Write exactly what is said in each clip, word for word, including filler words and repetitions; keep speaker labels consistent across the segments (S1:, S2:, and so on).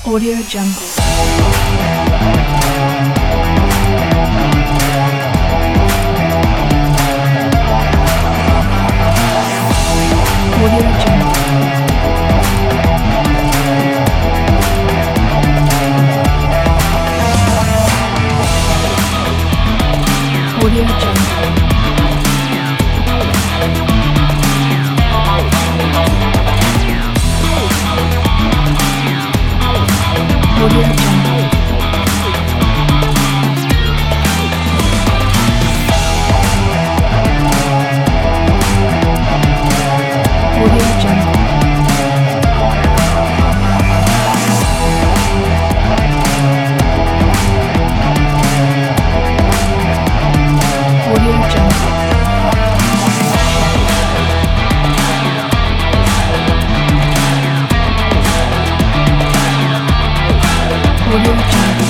S1: Audio Jungle. Audio Jungle. Audio Jungle. Audio Jungle. Audio Jungle. Audio Jungle. Audio Jungle.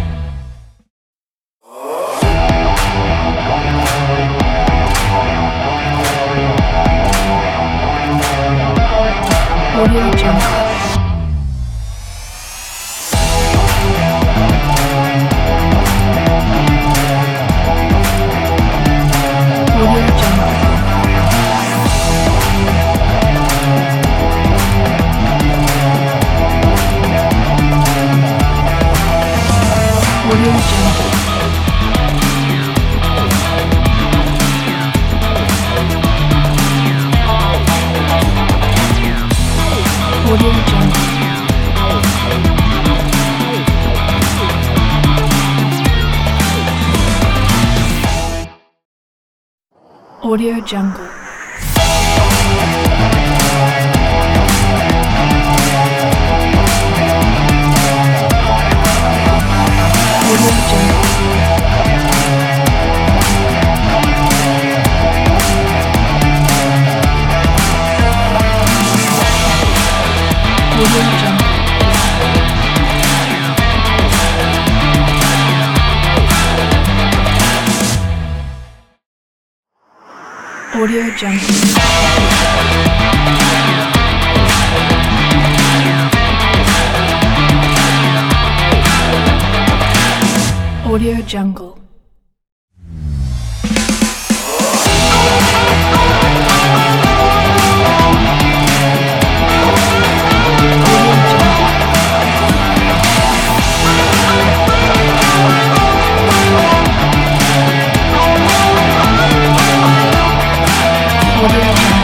S1: Audio Jungle. Audio Jungle. Audio Jungle. Audio Jungle. Audio Jungle. Audio Jungle. Audio Jungle. Audio Jungle. Audio Jungle. Audio Jungle.